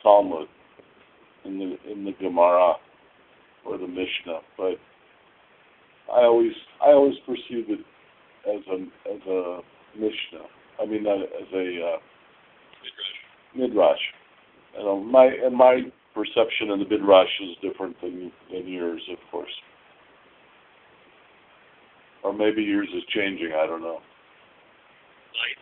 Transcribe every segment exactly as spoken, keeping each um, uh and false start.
Talmud, in the in the Gemara or the Mishnah, but I always I always perceive it as a as a Mishnah. I mean, uh, as a uh, midrash. You know, my and my perception of the midrash is different than than yours, of course. Or maybe yours is changing. I don't know. Right.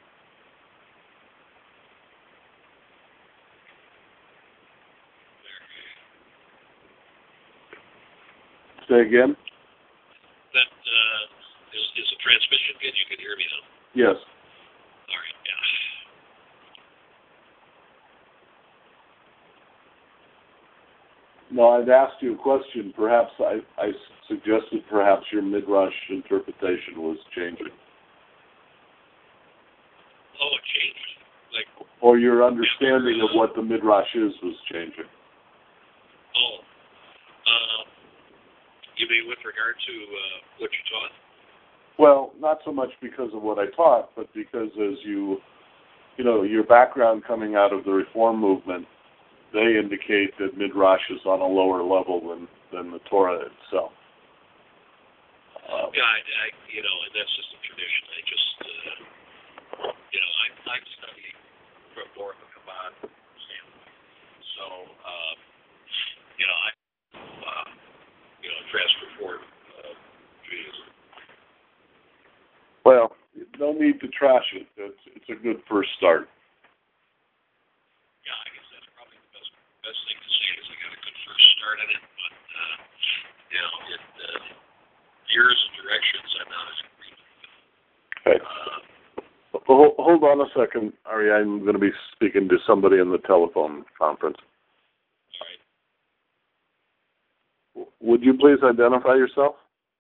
Say again? That uh, is, is the transmission good? You can hear me now? Yes. All right, yeah. No, I'd asked you a question. Perhaps I, I suggested perhaps your midrash interpretation was changing. Oh, it changed? Like, or your understanding of what the midrash is was changing. Oh. Uh, you mean with regard to uh, what you taught? Well, not so much because of what I taught, but because as you, you know, your background coming out of the Reform movement, they indicate that midrash is on a lower level than, than the Torah itself. Uh, yeah, I, I, you know, and that's just a tradition. I just, uh, you know, I, I study from more of a Chabad standpoint. So, uh, you know, I, uh, you know, transfer forward uh, Judaism. Well, no need to trash it. It's, it's a good first start. Yeah, I guess that's probably the best best thing to say is I got a good first start at it, but uh, you know, it, uh, years and directions I'm not as agreement with. Okay. Uh, hold, hold on a second, Ari. I'm going to be speaking to somebody in the telephone conference. all right. Would you please identify yourself?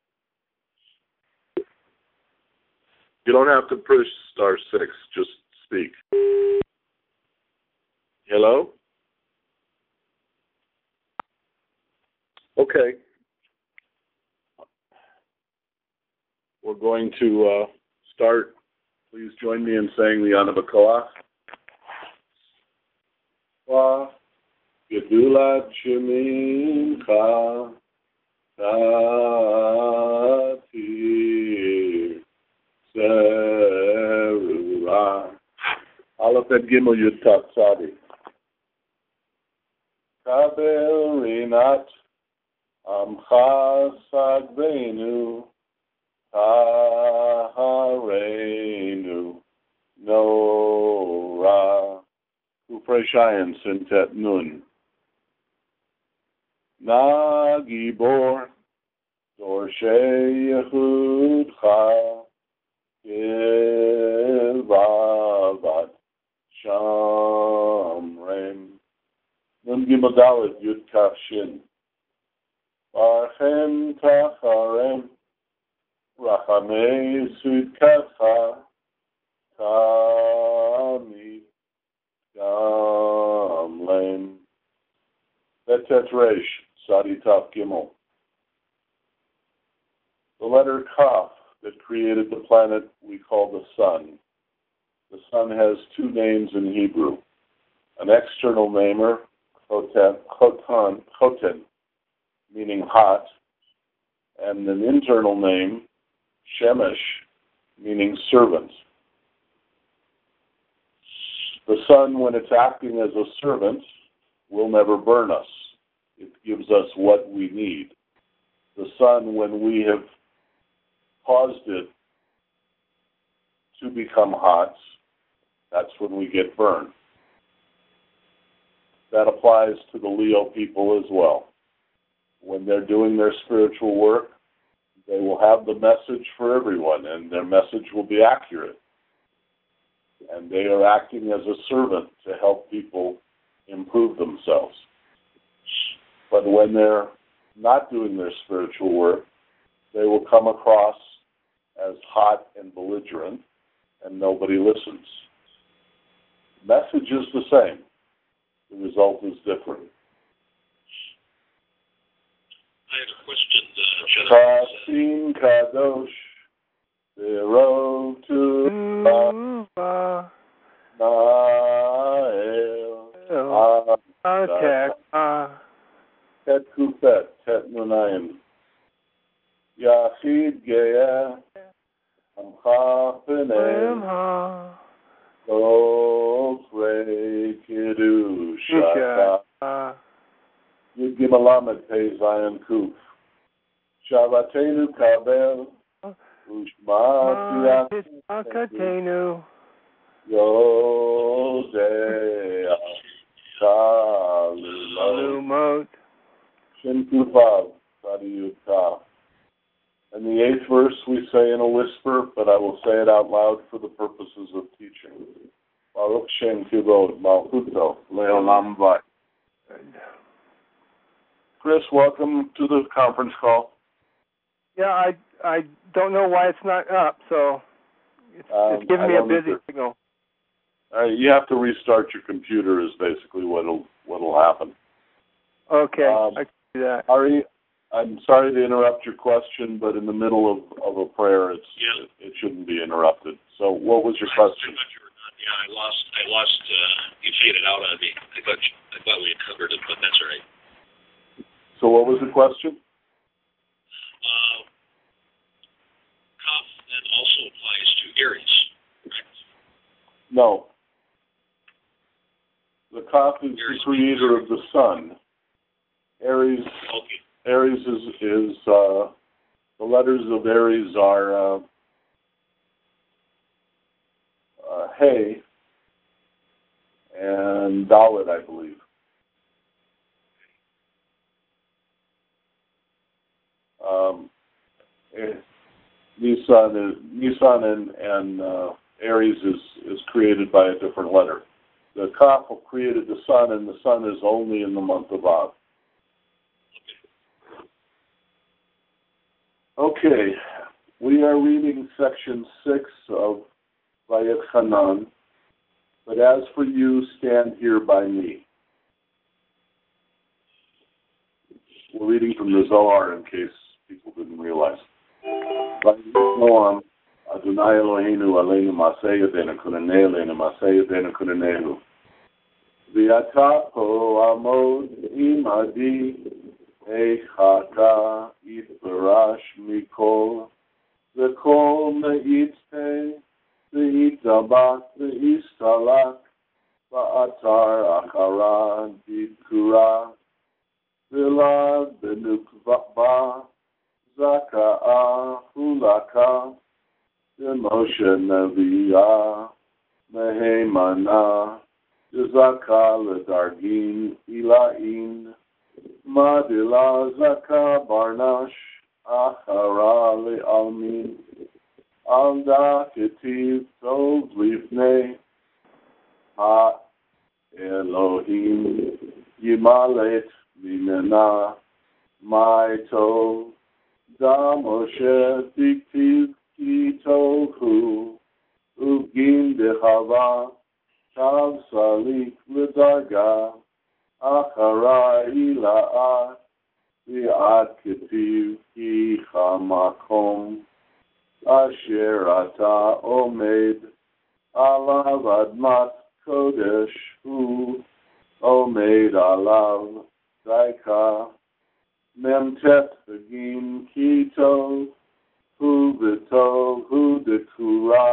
You don't have to push star six. Just speak. Hello? Okay. We're going to uh, start. Please join me in saying the Ana B'Koach. Wa Gedulat Shemincha Tatir Zerura Aleph et Gimel Yud Tat Tzadi Kabel Rinat Amcha Sagbeinu Tahareinu Nora Kufrei Shayin Sintet Nun Nagibor Dorshei Yehudcha Gilvavat Shamrem Nun Gimel Dalet Yud Kaf Shin Barchem Tacharem Rachamei Sudkatcha Tamid Gamlem Betet Reish Sadi Taf Gimel. The letter Kaf that created the planet we call the sun. The sun has two names in Hebrew. An external namer, Choten, Choten, Choten, meaning hot, and an internal name, Shemesh, meaning servant. The sun, when it's acting as a servant, will never burn us. It gives us what we need. The sun, when we have caused it to become hot, that's when we get burned. That applies to the Leo people as well. When they're doing their spiritual work, they will have the message for everyone, and their message will be accurate. And they are acting as a servant to help people improve themselves. But when they're not doing their spiritual work, they will come across as hot and belligerent, and nobody listens. The message is the same. The result is different. I had a question, uh, Kasim Kadosh, Zero to Nael, Tet. Tet Kufet. Tet Nunayim. Yachid Geya. Amcha P'nei. Ofrei Kedusha. Yud Gimel Lamed Pei Zayin Kuf. Shavatenu Kabel. Ushma Tiakatenu. Yodea. Kalumot. Shin Kufav. Sadiyud Ka. And the eighth verse we say in a whisper, but I will say it out loud for the purposes of teaching. Baruch Shem Kivod Malchuto Leolam Vai. Chris, welcome to the conference call. Yeah, I I don't know why it's not up, so it's, Um, it's giving I me a don't busy either. signal. Uh, you have to restart your computer is basically what'll what'll happen. Okay, Um, I can do that. Ari, I'm sorry to interrupt your question, but in the middle of, of a prayer, it's Yeah. it, it shouldn't be interrupted. So, what was your I, question? I thought you were not. Yeah, I lost. I lost. Uh, you faded out on me. I thought. You, I thought we had covered it, but that's all right. So, what was the question? Uh, Kaf then also applies to Aries, correct? No. The Kaf is Aries. the creator of the sun. Aries. Okay. Aries is is uh, the letters of Aries are uh, uh, Hey and Dalit, I believe. Um, eh, Nisan is Nisan and, and uh, Aries is, is created by a different letter. The Kaf created the sun, and the sun is only in the month of Av. Okay, we are reading section six of Vayechanan. But as for you, stand here by me. We're reading from the Zohar in case people didn't realize. Vayishnoam Adonai Eloheinu aleinu maseh yadeinu kunanei aleinu maseh yadeinu kunanehu. V'ata po amod imadi eichata itbarash mikol v'kol me'itpe v'itzabat v'istalak v'atar achara dikura v'lad v'nukva zaka'a hulaka v'moshe nevi'ah mehemana v'zaka l'dargin ila'in madila zaka barnash achara le'almin alda ketiv tov lifnei ha Elohim yimalet mimena my tov da Moshe diktiv ki tohu ugim dechava tav salik l'darga achara ila'at v'at ketiv ki chamakom asher ata omed alav admat kodesh hu omed alav daika memtet v'gim kito hu v'tov hu dekura.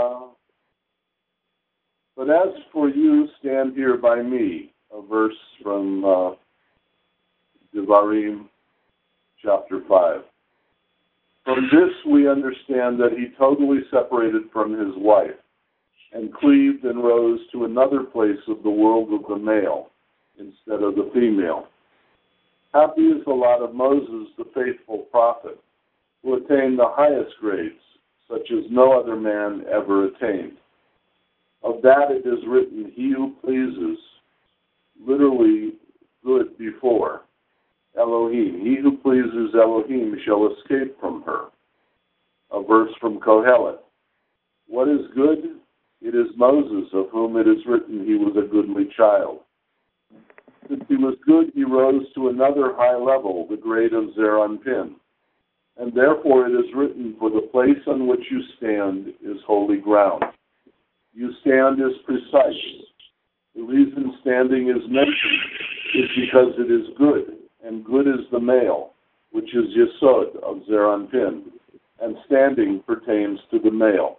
But as for you, stand here by me. A verse from uh, Devarim chapter five. From this we understand that he totally separated from his wife and cleaved and rose to another place of the world of the male instead of the female. Happy is the lot of Moses, the faithful prophet, who attained the highest grades, such as no other man ever attained. Of that it is written, he who pleases, literally good before, Elohim. He who pleases Elohim shall escape from her. A verse from Kohelet. What is good? It is Moses, of whom it is written he was a goodly child. Since he was good, he rose to another high level, the grade of Zeranpin. And therefore it is written, for the place on which you stand is holy ground. You stand is precise. The reason standing is mentioned is because it is good, and good is the male, which is Yesod of Zeir Anpin, and standing pertains to the male.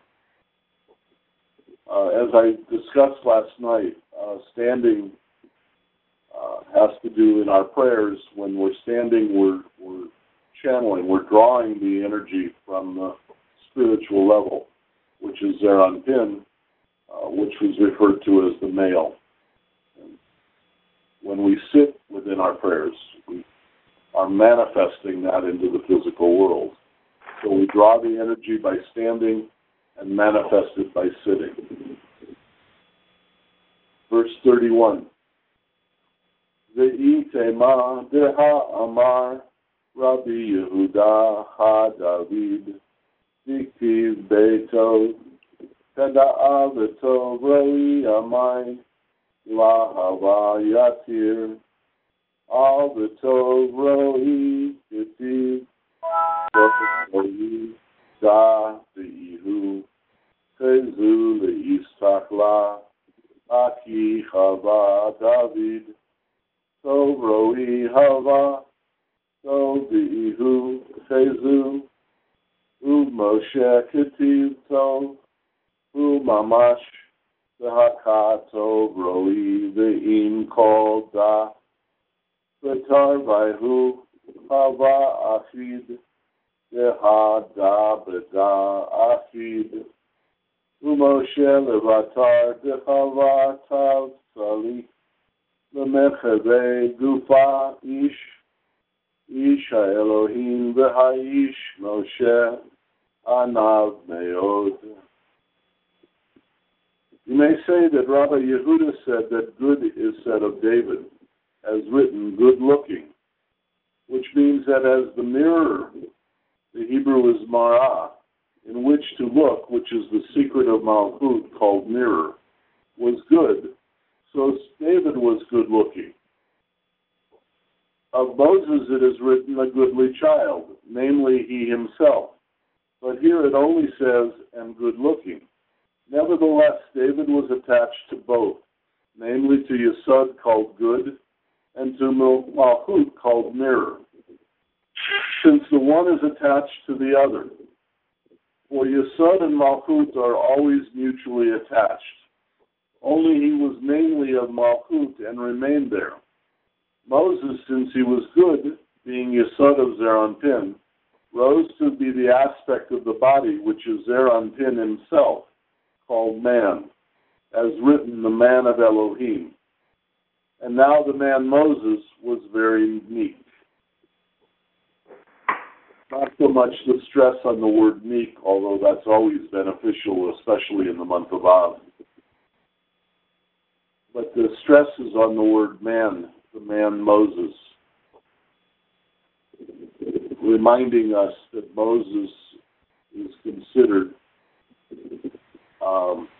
Uh, as I discussed last night, uh, standing uh, has to do in our prayers. When we're standing, we're, we're channeling, we're drawing the energy from the spiritual level, which is Zeir Anpin, uh, which was referred to as the male. And when we sit within our prayers, we are manifesting that into the physical world. So we draw the energy by standing and manifest it by sitting. Verse thirty-one. Ve'itema deha amar Rabbi Yehuda ha-David diktiv beito kada'a v'tov roi amai lahava yatir al v'tov roi kitiv roi da v'ihu tezu le'istakla aki chava David tov roi hava tov v'ihu tezu u'Moshe ketiv tov u'mamash v'hakatov roi v'im kol da v'tar v'ihu hava achid Dehada beda achid, u'Moshe levatar dechava tav tzalik, lemecheve gufa ish, ish ha'Elohim v'ha'ish Moshe anav meod. You may say that Rabbi Yehuda said that good is said of David, as written, good looking, which means that as the mirror, the Hebrew is marah, in which to look, which is the secret of Malchut called mirror, was good. So David was good looking. Of Moses it is written a goodly child, namely he himself. But here it only says, and good looking. Nevertheless, David was attached to both, namely to Yesod called good, and to Malchut called mirror, since the one is attached to the other. For Yesod and Malchut are always mutually attached. Only he was mainly of Malchut and remained there. Moses, since he was good, being Yesod of Zeir Anpin, rose to be the aspect of the body which is Zeir Anpin himself, called man, as written, the man of Elohim. And now the man Moses was very meek. Not so much the stress on the word meek, although that's always beneficial, especially in the month of Av. But the stress is on the word man, the man Moses, reminding us that Moses is considered um,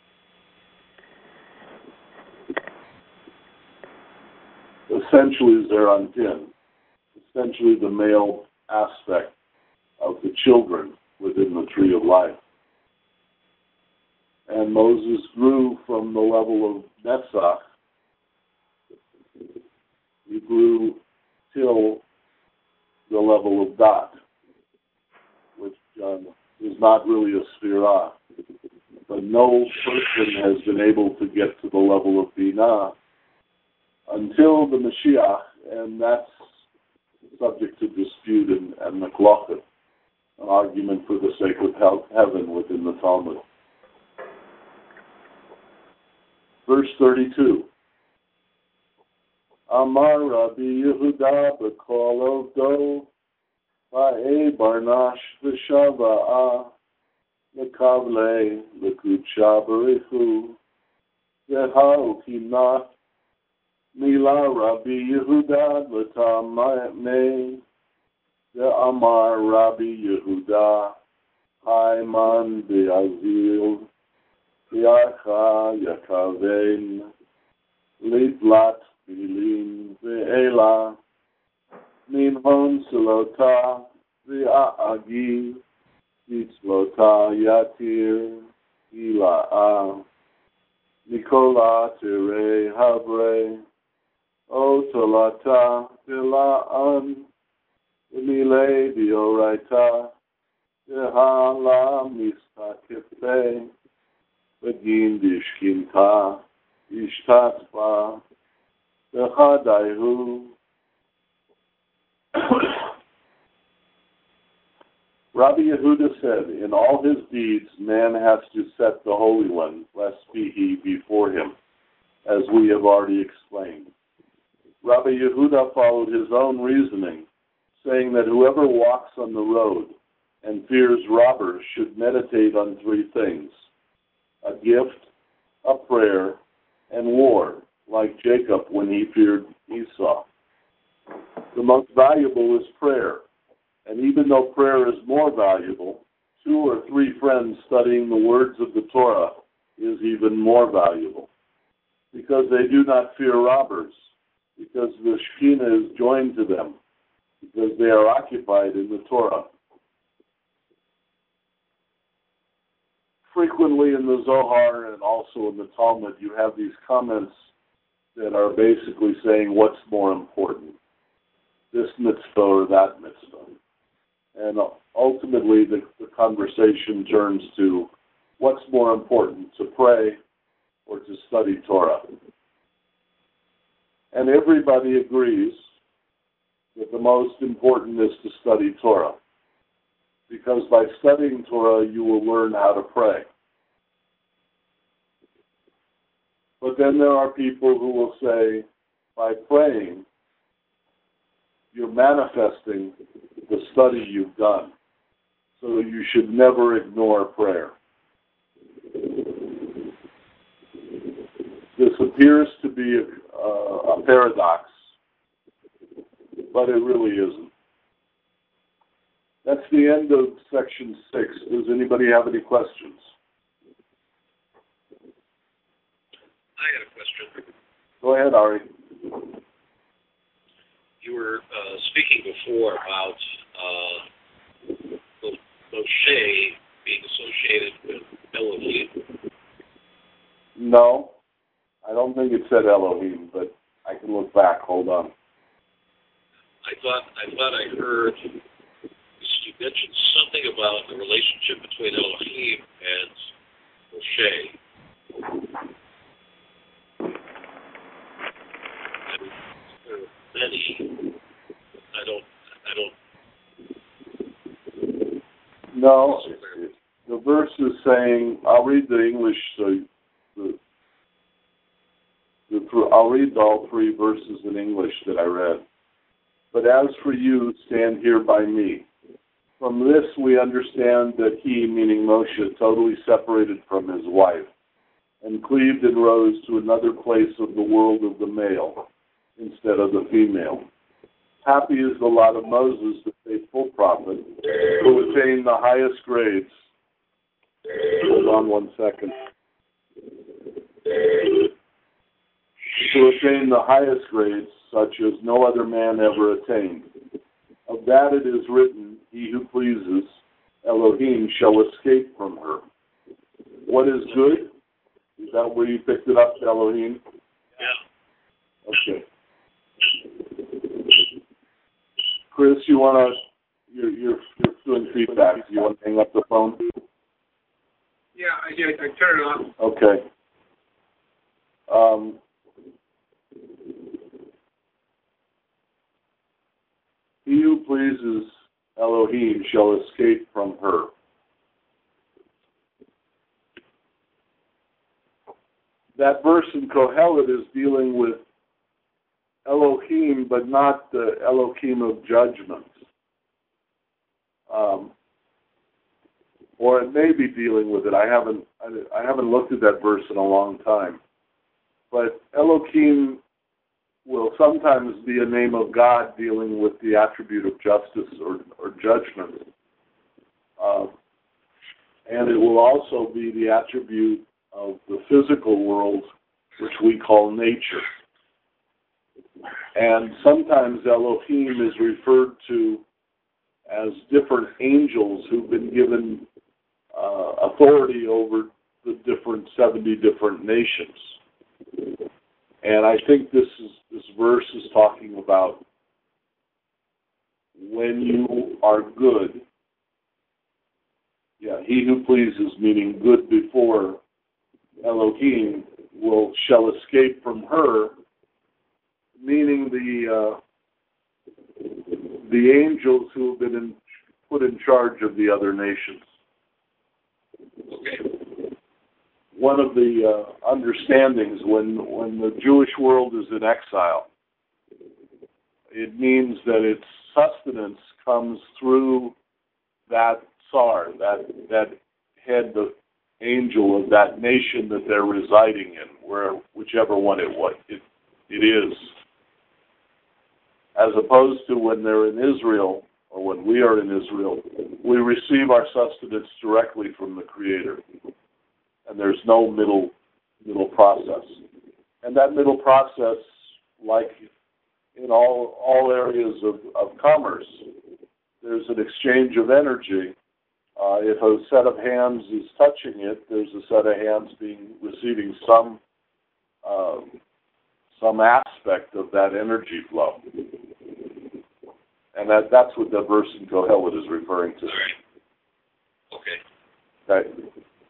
essentially Zeir Anpin, essentially the male aspect of the children within the tree of life. And Moses grew from the level of Netzach. He grew till the level of Dot, which um, is not really a Sphirah. But no person has been able to get to the level of Binah until the Mashiach, and that's subject to dispute and, and Machlokes, an argument for the sake of heaven within the Talmud. Verse thirty-two. Amar Rabbi Yehuda b'kol ovdo va'e barnash v'shava'ah lekavle lekudsha b'richu v'ha'u kimnah Mila Rabbi Yehuda l'tamei ve'amar Rabbi Yehuda Haiman be'azil Ya'cha yakavein Lidlat bilim ve'ela Minhon silota ve'a'agi Yitzlota yatir Ila'a Nikola tere havre, otolata dilaan, emile dioraita, dehala mista kefe, begin dishkinta, ishtatva, dehadaihu. Rabbi Yehuda said, in all his deeds, man has to set the Holy One, blessed be he, before him, as we have already explained. Rabbi Yehuda followed his own reasoning, saying that whoever walks on the road and fears robbers should meditate on three things: a gift, a prayer, and war, like Jacob when he feared Esau. The most valuable is prayer. And even though prayer is more valuable, two or three friends studying the words of the Torah is even more valuable, because they do not fear robbers, because the Shekhinah is joined to them, because they are occupied in the Torah. Frequently in the Zohar and also in the Talmud, you have these comments that are basically saying what's more important, this mitzvah or that mitzvah. And ultimately, the, the conversation turns to what's more important, to pray or to study Torah. And everybody agrees that the most important is to study Torah, because by studying Torah, you will learn how to pray. But then there are people who will say, by praying, you're manifesting the study you've done. So you should never ignore prayer. This appears to be a, a, a paradox, but it really isn't. That's the end of section six. Does anybody have any questions? I had a question. Go ahead, Ari. You were uh, speaking before about uh, Moshe being associated with Elohim. No, I don't think it said Elohim, but I can look back. Hold on. I thought I thought I heard you mentioned something about the relationship between Elohim and Moshe. Many, I don't, I don't. No, the verse is saying, I'll read the English, so the, the, I'll read all three verses in English that I read. But as for you, stand here by me. From this we understand that he, meaning Moshe, totally separated from his wife, and cleaved and rose to another place of the world of the male, instead of the female. Happy is the lot of Moses, the faithful prophet, who attained the highest grades. Hold on one second. To attain the highest grades, such as no other man ever attained. Of that it is written, he who pleases Elohim shall escape from her. What is good? Is that where you picked it up, Elohim? Yeah. Okay. Chris, you want to, you're, you're, you're doing feedback. Do you want to hang up the phone? Yeah, I did. I turned it off. Okay. Um, he who pleases Elohim shall escape from her. That verse in Kohelet is dealing with Elohim, but not the Elohim of judgment. Um, or it may be dealing with it. I haven't I, I haven't looked at that verse in a long time. But Elohim will sometimes be a name of God dealing with the attribute of justice or, or judgment. Uh, and it will also be the attribute of the physical world, which we call nature. And sometimes Elohim is referred to as different angels who've been given uh, authority over the different seventy different nations. And I think this is this verse is talking about when you are good. Yeah, he who pleases, meaning good before Elohim, will shall escape from her, meaning the uh, the angels who have been in, put in charge of the other nations. Okay. One of the uh, understandings when when the Jewish world is in exile, it means that its sustenance comes through that Tsar, that that head, the angel of that nation that they're residing in, where whichever one it was, it, it is. As opposed to when they're in Israel, or when we are in Israel, we receive our sustenance directly from the Creator. And there's no middle middle process. And that middle process, like in all all areas of, of commerce, there's an exchange of energy. Uh, if a set of hands is touching it, there's a set of hands being receiving some uh, some aspect of that energy flow. And that, that's what the verse in Kohelet is referring to. All right. Okay. Okay.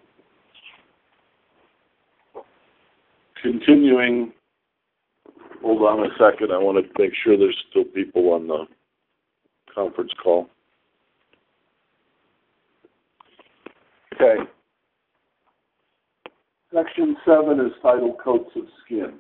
Continuing, hold on a second. I want to make sure there's still people on the conference call. Okay. Section seven is titled Coats of Skin.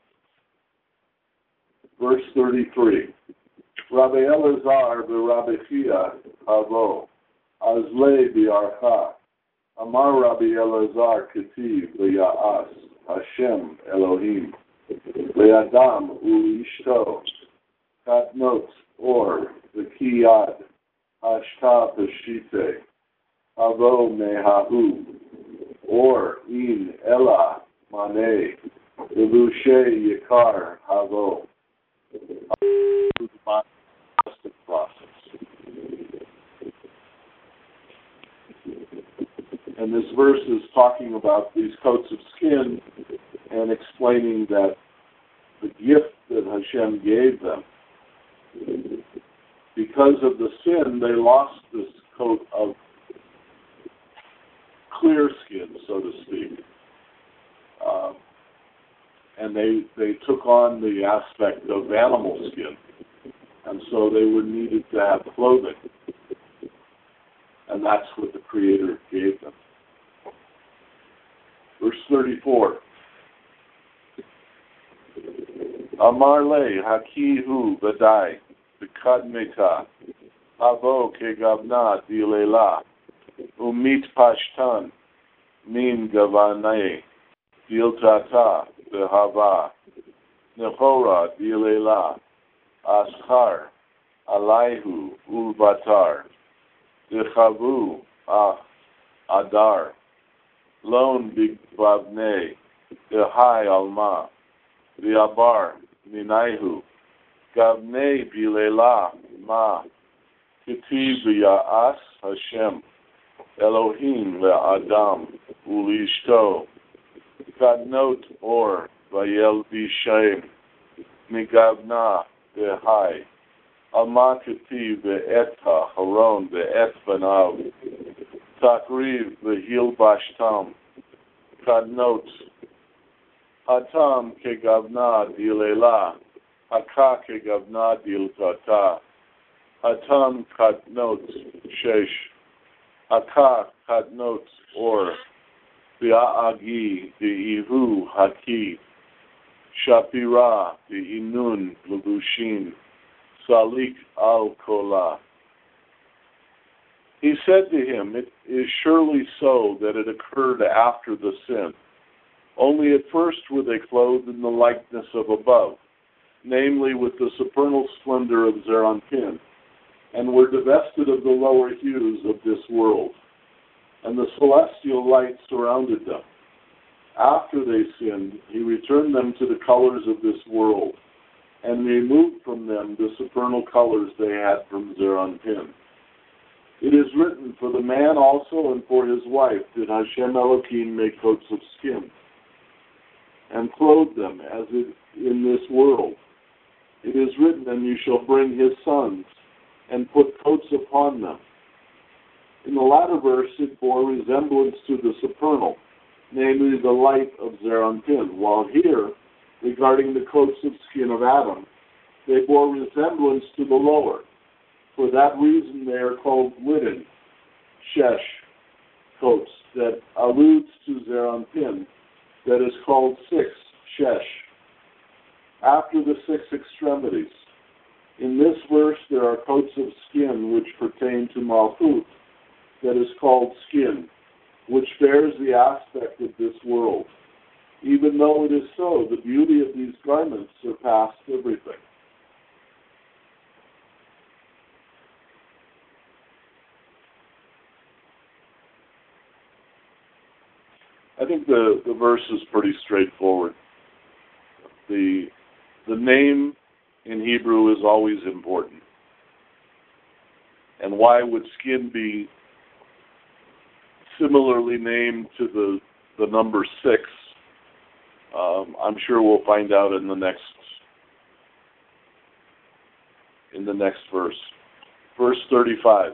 Verse thirty-three. Rabbi Elazar v'Rabbi Chia havo, azle bi'archa. Amar Rabbi Elazar ketiv v'ya'as, Hashem Elohim. Le'adam u'ishto, katnot or v'kiyad, hashta b'shite, havo mehahu, or in ela mane, v'lushe yikar havo. Process. And this verse is talking about these coats of skin and explaining that the gift that Hashem gave them, because of the sin, they lost this coat of clear skin, so to speak. Uh, and they they took on the aspect of animal skin. And so they were needed to have clothing. And that's what the Creator gave them. Verse thirty-four. Amar le hakihu vadai b'kadmeta avo kegavna dilela umit pashtan min gavanei diltata behava nechora dilela Ashar, Alaihu, Ulvatar, Dechavu, Ah, Adar, Lon Bigbavne, Dehai Alma, Viabar, Minaihu, Gavne Bilela, Ma, Ketiv Ya'as Hashem, Elohim Le'adam, Ulishto, Kadnot Or, Vayel Bishaim, Migavna, Behai, Alma Ketiv Be'eta Haron Be'et Banav, Takriv Behil Bashtam, Kadnot, Hatam Kegavna Dilela, Haka Kegavna Diltata, Hatam Kadnot Shesh, Haka Kadnot Or, Be'agi Be'ihu Haki, Shapira, the Inun, Lubushin, Salik al-Kola. He said to him, it is surely so that it occurred after the sin. Only at first were they clothed in the likeness of above, namely with the supernal splendor of Zeranpin, and were divested of the lower hues of this world, and the celestial light surrounded them. After they sinned, he returned them to the colors of this world, and removed from them the supernal colors they had from Zeranpin. It is written, for the man also and for his wife did Hashem Elohim make coats of skin, and clothe them as it in this world. It is written, and you shall bring his sons, and put coats upon them. In the latter verse, it bore resemblance to the supernal, namely the light of Zeranpin, while here, regarding the coats of skin of Adam, they bore resemblance to the lower. For that reason, they are called linen, shesh, coats, that alludes to Zeranpin, that is called six, shesh, after the six extremities. In this verse, there are coats of skin which pertain to Malchut, that is called skin, which bears the aspect of this world. Even though it is so, the beauty of these garments surpassed everything. I think the, the verse is pretty straightforward. The, the name in Hebrew is always important. And why would skin be similarly named to the, the number six? Um, I'm sure we'll find out in the next in the next verse. Verse thirty-five.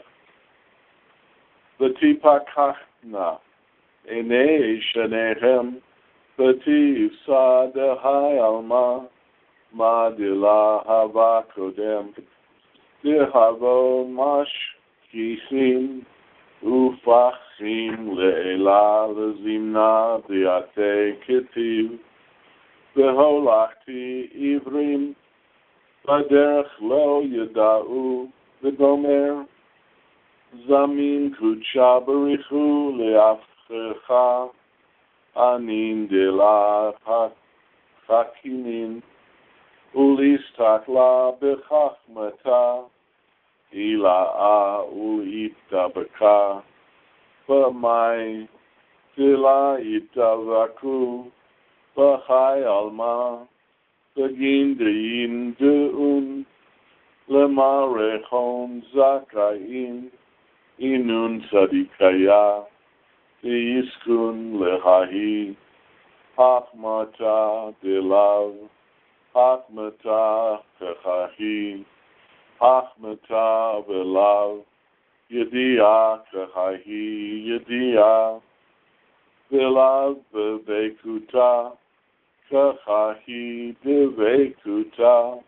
V'tipakachna enei shenehem v'tiv sadehai alma madila hava kodem dehavo mashkichim ufachim le'ela lezimna diate ketiv v'holachti ivrim v'derech lo yada'u v'gomer zamin kudsha barichu le'afchecha anin dela hakinin ulistakla b'chachmata ila'a u'ittabaka v'mai tila ittavaku v'chai alma v'gindein de'un lemarechon zakayin inun tzadikaya v'yiskun lehahi hachmata delav hachmata kechahi Achmata v'lav yediah kechahi yediah v'lav v'vekuta kechahi v'vekuta.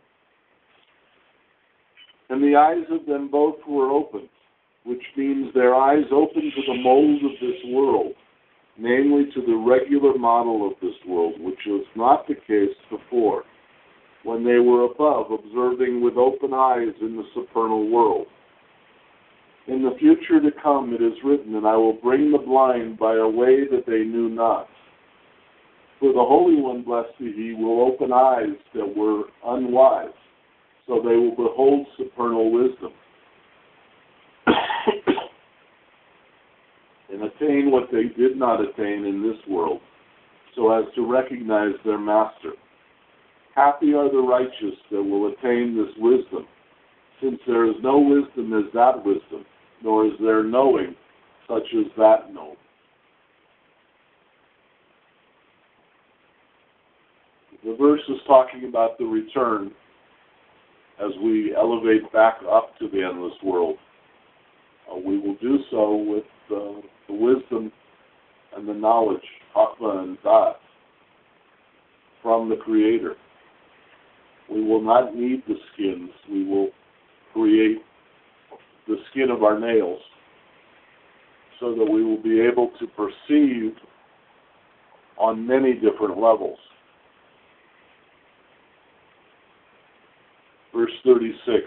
And the eyes of them both were opened, which means their eyes opened to the mold of this world, namely to the regular model of this world, which was not the case before, when they were above, observing with open eyes in the supernal world. In the future to come it is written, and I will bring the blind by a way that they knew not. For the Holy One, blessed be He, will open eyes that were unwise, so they will behold supernal wisdom, and attain what they did not attain in this world, so as to recognize their Master. Happy are the righteous that will attain this wisdom, since there is no wisdom as that wisdom, nor is there knowing such as that knowing. The verse is talking about the return as we elevate back up to the endless world. Uh, we will do so with uh, the wisdom and the knowledge, Chachma and Dat, from the Creator. We will not need the skins. We will create the skin of our nails so that we will be able to perceive on many different levels. Verse thirty-six.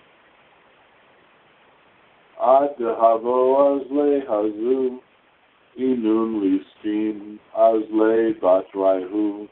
Ad havo azle hazu inun listin azle batraihu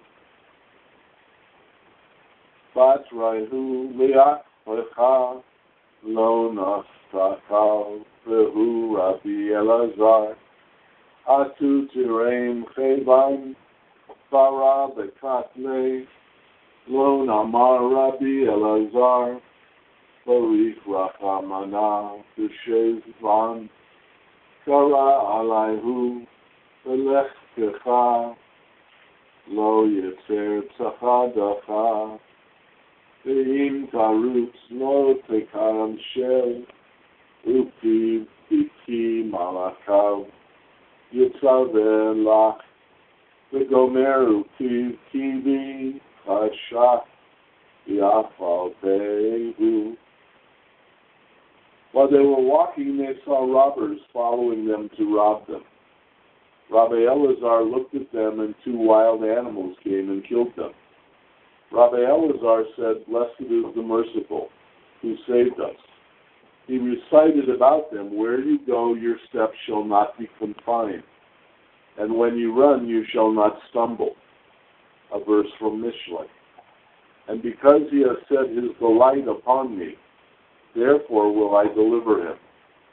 batraihu liach lo nastakal vehu Rabbi Elazar atu tirem chevan bara bekatle lo namar Rabbi Elazar Parich Rachamana Tushez Van Kara Alaihu Velech Kecha Lo Yetzer Tzachadacha Ve'im Karutz Lo Tekaram Shel Upiv Biki Malakav Yitzaveh Lach V'gomer Upiv Kivi Chashach Yafal Behu. While they were walking, they saw robbers following them to rob them. Rabbi Elazar looked at them, and two wild animals came and killed them. Rabbi Elazar said, "Blessed is the merciful, who saved us." He recited about them, "Where you go, your steps shall not be confined, and when you run, you shall not stumble." A verse from Mishlei. And because he has set his delight upon me, therefore will I deliver him.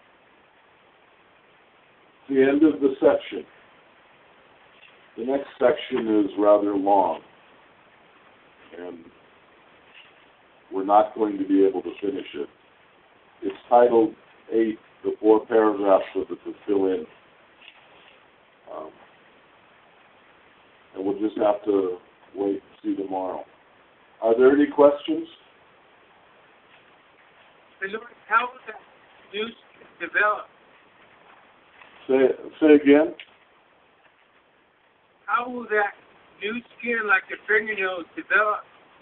The end of the section. The next section is rather long, and we're not going to be able to finish it. It's titled eight, the four paragraphs with it to fill in. Um, and we'll just have to wait and see tomorrow. Are there any questions? How was that news developed? Say, say again. How will that new skin, like the fingernails, develop?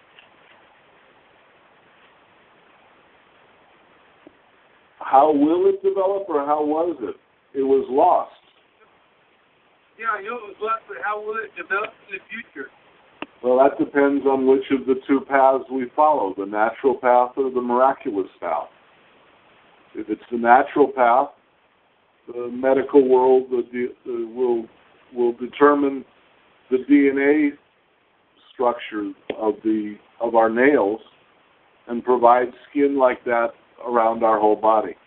How will it develop, or how was it? It was lost. Yeah, I know it was lost, but how will it develop in the future? Well, that depends on which of the two paths we follow, the natural path or the miraculous path. If it's the natural path, the medical world the, the, will will determine the D N A structure of the of our nails and provide skin like that around our whole body.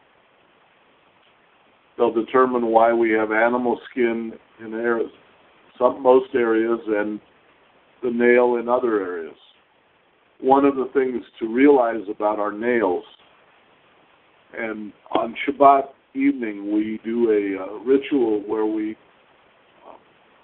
They'll determine why we have animal skin in areas, some most areas, and the nail in other areas. One of the things to realize about our nails, and on Shabbat evening we do a uh, ritual where we, uh,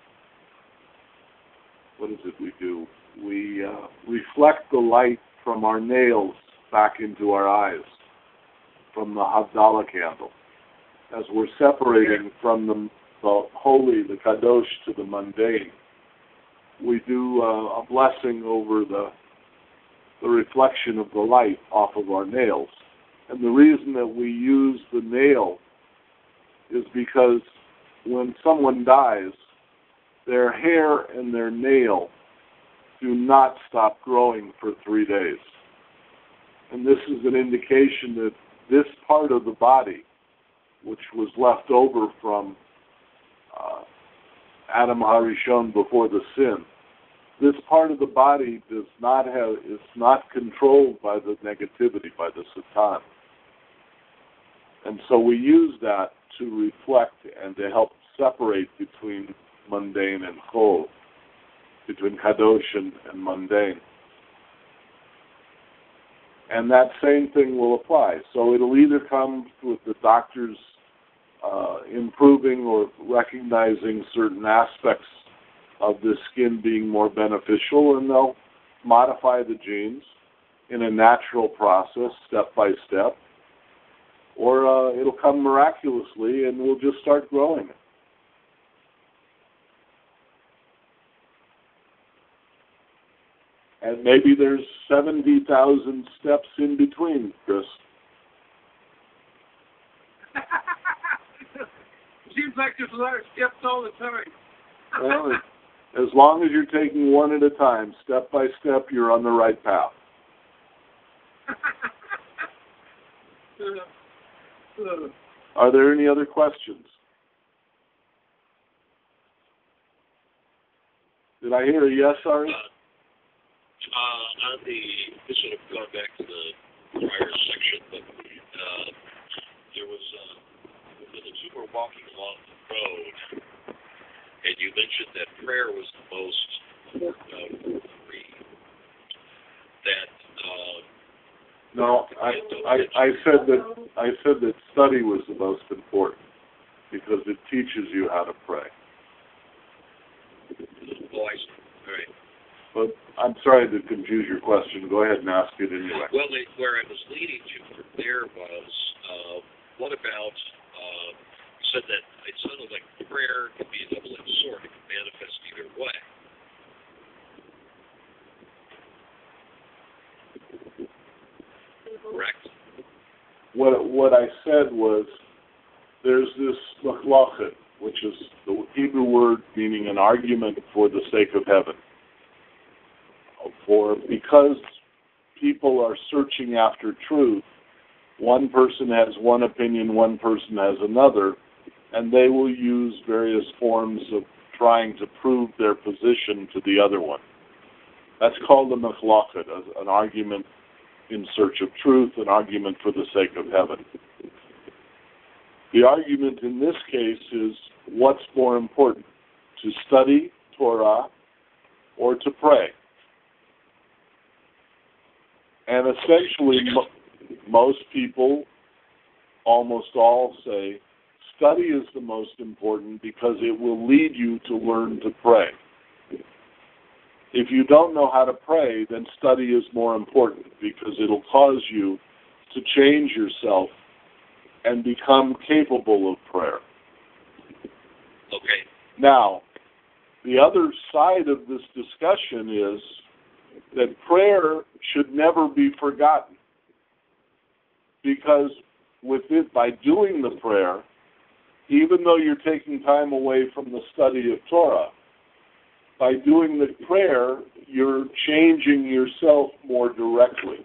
what is it we do? We uh, reflect the light from our nails back into our eyes from the Havdalah candle, as we're separating from the, the holy, the kadosh, to the mundane. We do uh, a blessing over the the reflection of the light off of our nails. And the reason that we use the nail is because when someone dies, their hair and their nail do not stop growing for three days. And this is an indication that this part of the body, which was left over from uh, Adam HaRishon before the sin, this part of the body does not have, is not controlled by the negativity, by the Satan. And so we use that to reflect and to help separate between mundane and chol, between kadosh and, and mundane. And that same thing will apply. So it'll either come with the doctors uh, improving or recognizing certain aspects of the skin being more beneficial, and they'll modify the genes in a natural process, step by step, or uh, it'll come miraculously and we'll just start growing it. And maybe there's seventy thousand steps in between, Chris. Seems like there's a lot of steps all the time. Well, as long as you're taking one at a time, step by step, you're on the right path. Are there any other questions? Did I hear a yes, Ari? Uh, on the, this would have gone back to the prior section, but uh, there was, uh, when the two were walking along the road, and you mentioned that prayer was the most important of the three, that uh, No, I, I, I said that I said that study was the most important because it teaches you how to pray. Oh, I see. All right. But I'm sorry to confuse your question. Go ahead and ask it anyway. Well, it, where I was leading to from there was, uh, what about, uh, you said that it sounded like prayer can be a double-edged sword. It can manifest either way. Correct? What what I said was there's this machlochet, which is the Hebrew word meaning an argument for the sake of heaven. For because people are searching after truth, one person has one opinion, one person has another, and they will use various forms of trying to prove their position to the other one. That's called a machlochet, an argument in search of truth, an argument for the sake of heaven. The argument in this case is what's more important, to study Torah or to pray? And essentially, mo- most people, almost all, say study is the most important because it will lead you to learn to pray. If you don't know how to pray, then study is more important because it'll cause you to change yourself and become capable of prayer. Okay. Now, the other side of this discussion is that prayer should never be forgotten because with it, by doing the prayer, even though you're taking time away from the study of Torah, by doing the prayer, you're changing yourself more directly.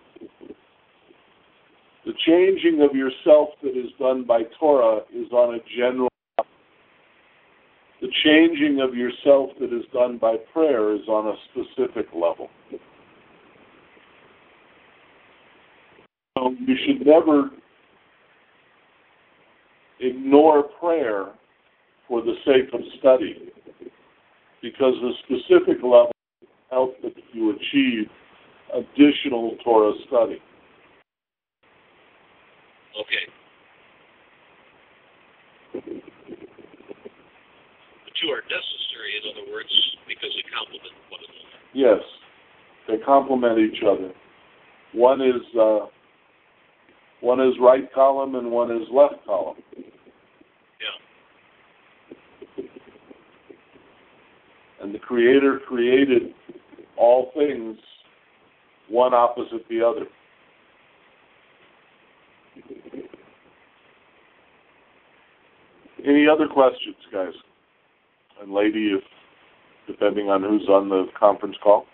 The changing of yourself that is done by Torah is on a general level. The changing of yourself that is done by prayer is on a specific level. So you should never ignore prayer for the sake of study, because the specific level helps you achieve additional Torah study. Okay. The two are necessary, in other words, because they complement one another. Yes, they complement each other. One is uh, one is right column and one is left column. Yeah. And the Creator created all things, one opposite the other. Any other questions, guys? And lady, if depending on who's on the conference call.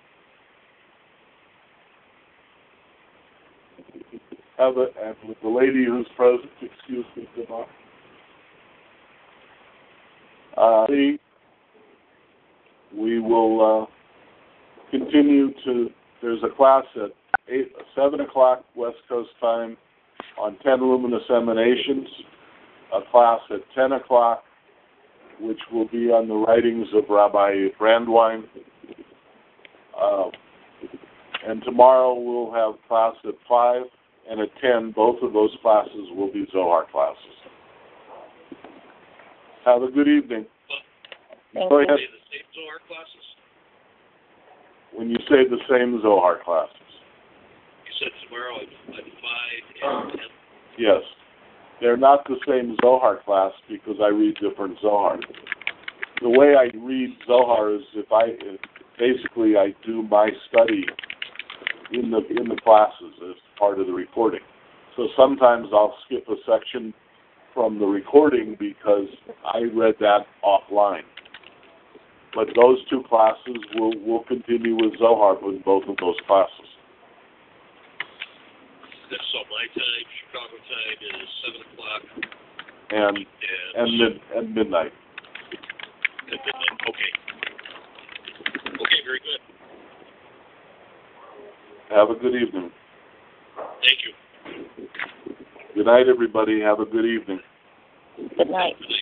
Have a, and with the lady who's present, excuse me, Demar. Uh, we will uh, continue to. There's a class at eight, seven o'clock West Coast time on ten luminous emanations. A class at ten o'clock, which will be on the writings of Rabbi Brandwein. Uh, and tomorrow we'll have class at five and at ten. Both of those classes will be Zohar classes. Have a good evening. Thank Go you. ahead. The same Zohar classes? When you say the same Zohar classes. You said tomorrow at, at five and ten? Yes. They're not the same Zohar class because I read different Zohar. The way I read Zohar is if I basically I do my study in the in the classes as part of the recording. So sometimes I'll skip a section from the recording because I read that offline. But those two classes will will continue with Zohar with both of those classes. So my time, Chicago time, is seven o'clock. And and and, mid, and midnight. And midnight. Okay. Okay, very good. Have a good evening. Thank you. Good night, everybody. Have a good evening. Good night. Good night.